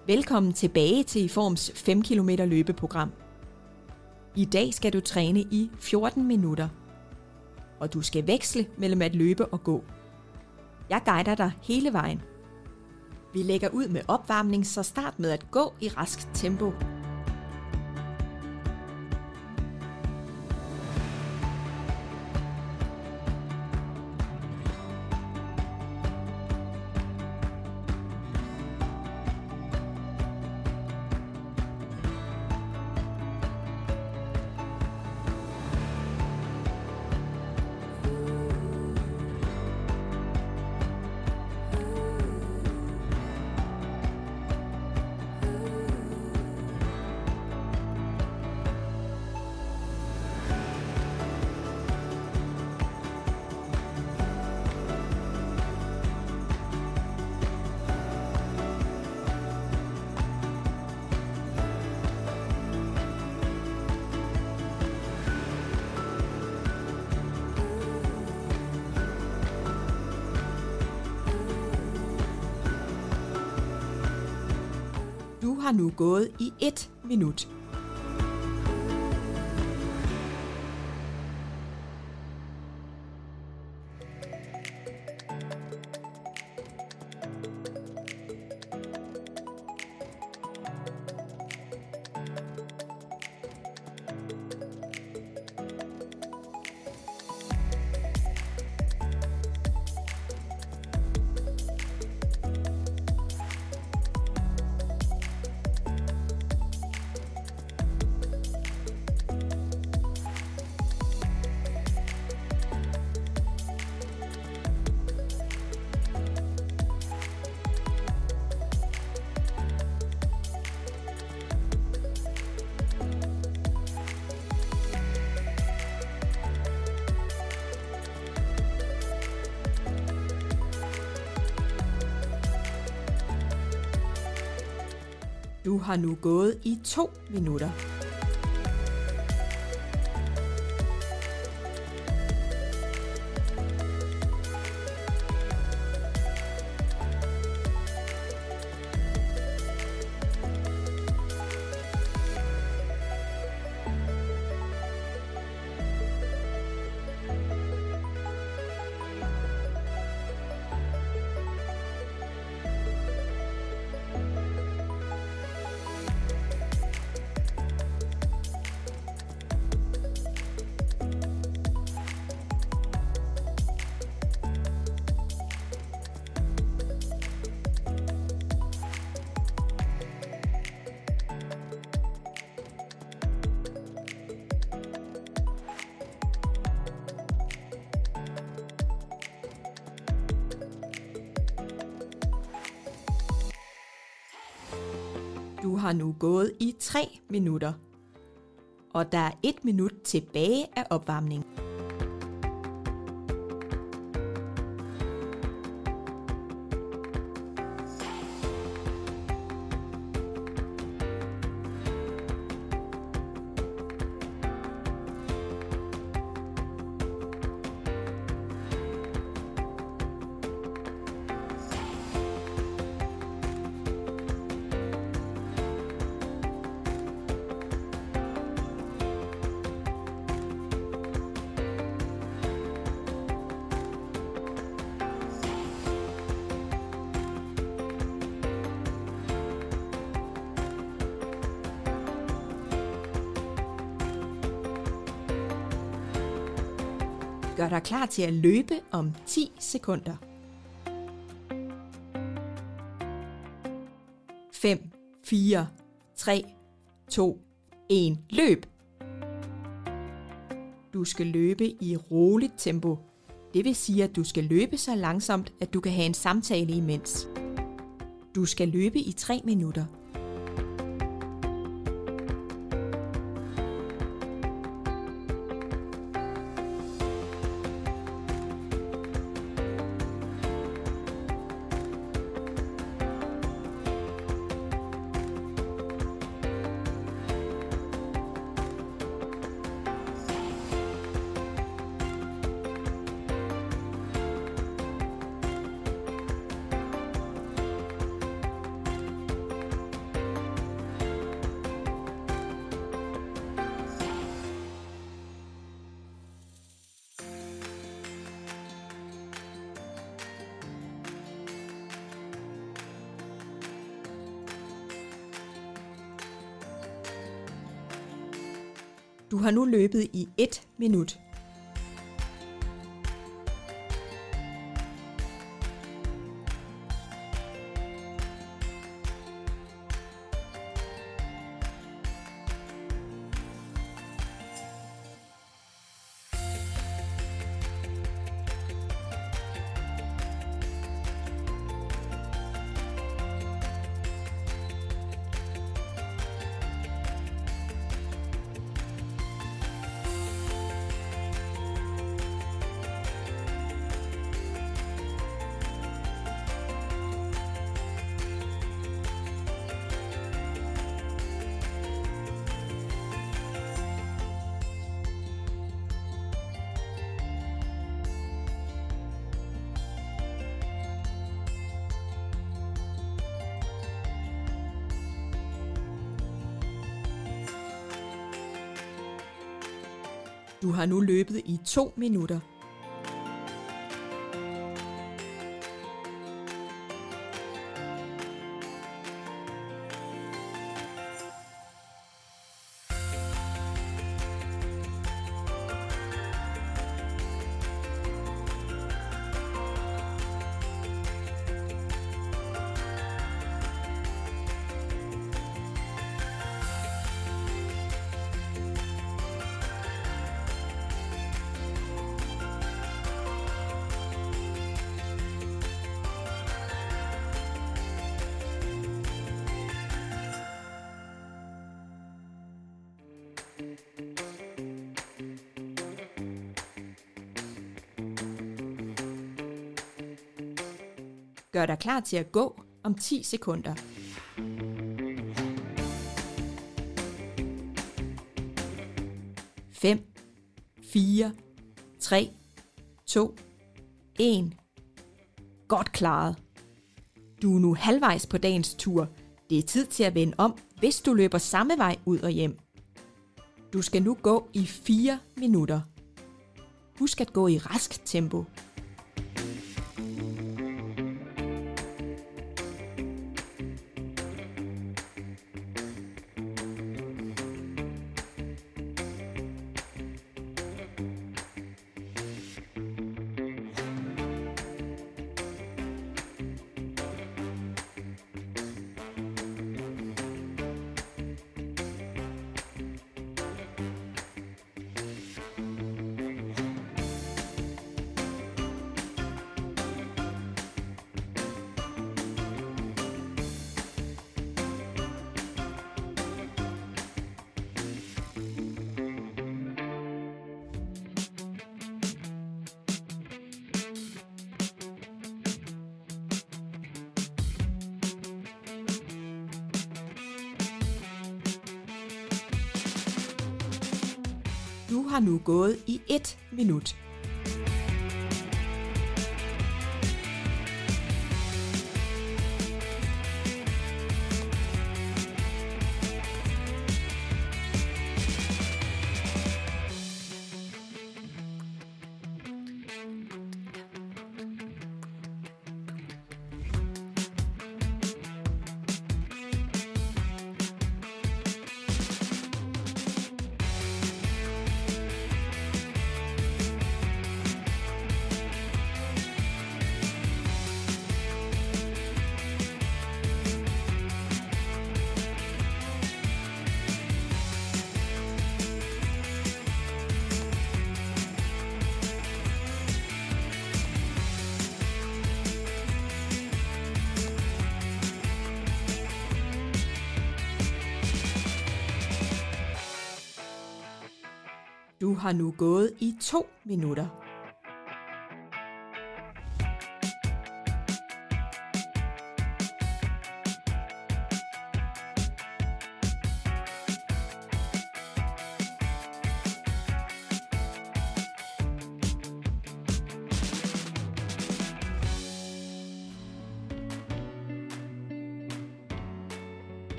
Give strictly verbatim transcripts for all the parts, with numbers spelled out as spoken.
Velkommen tilbage til Iforms fem kilometer løbeprogram. I dag skal du træne i fjorten minutter, og du skal veksle mellem at løbe og gå. Jeg guider dig hele vejen. Vi lægger ud med opvarmning, så start med at gå i rask tempo. Du har nu gået i et minut. Du har nu gået i to minutter. Du har nu gået i tre minutter, og der er et minut tilbage af opvarmningen. Gør dig klar til at løbe om ti sekunder. fem, fire, tre, to, et. Løb! Du skal løbe i roligt tempo. Det vil sige, at du skal løbe så langsomt, at du kan have en samtale imens. Du skal løbe i tre minutter. Du har nu løbet i et minut. Du har nu løbet i to minutter. Gør dig klar til at gå om ti sekunder. fem, fire, tre, to, et. Godt klaret. Du er nu halvvejs på dagens tur. Det er tid til at vende om, hvis du løber samme vej ud og hjem. Du skal nu gå i fire minutter. Husk at gå i rask tempo. Du har nu gået i et minut. Du har nu gået i to minutter.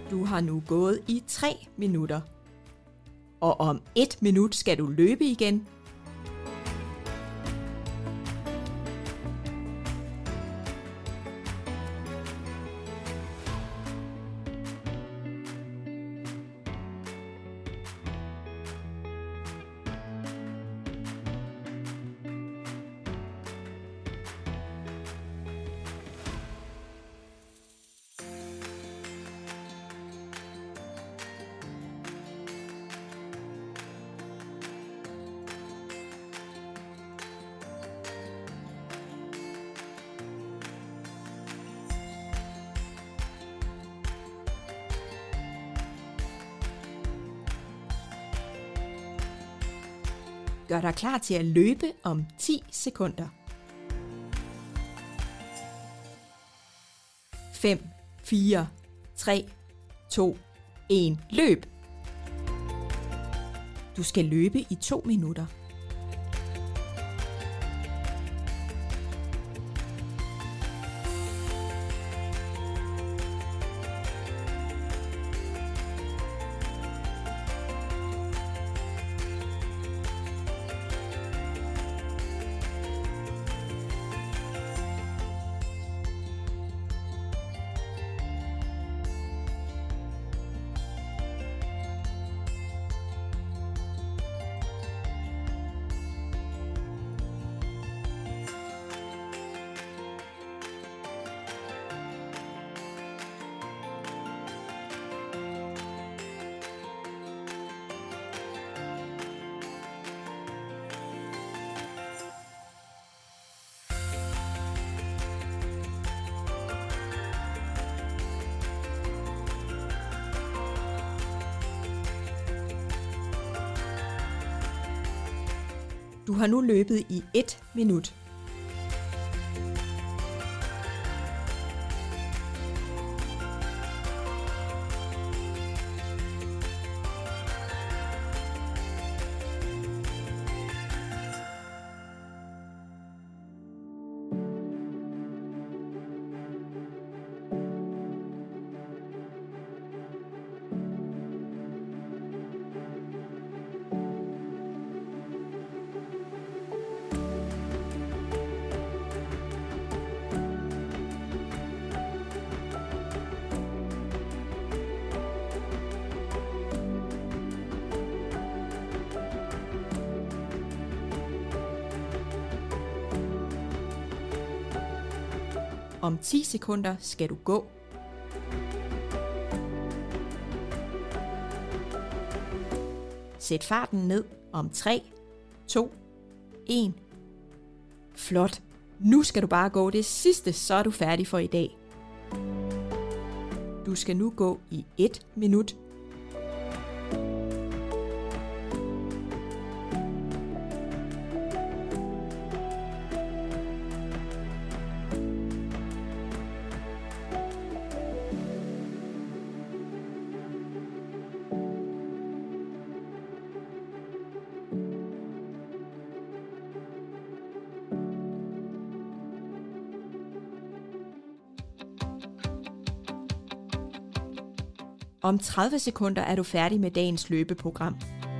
Du har nu gået i tre minutter. Og om et minut skal du løbe igen. Gør dig klar til at løbe om ti sekunder. fem, fire, tre, to, et. Løb! Du skal løbe i to minutter. Du har nu løbet i et minut. Om ti sekunder skal du gå. Sæt farten ned om tre, to, et. Flot. Nu skal du bare gå det sidste, så er du færdig for i dag. Du skal nu gå i et minut. Om tredive sekunder er du færdig med dagens løbeprogram.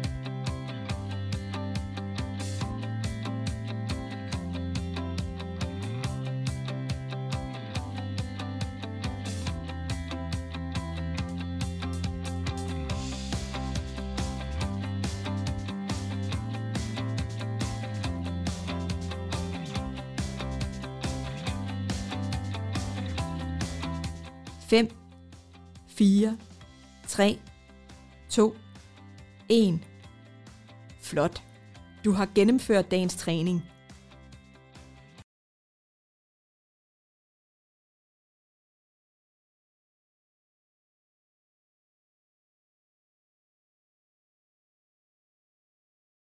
fem, fire, tre, to, et. Flot. Du har gennemført dagens træning.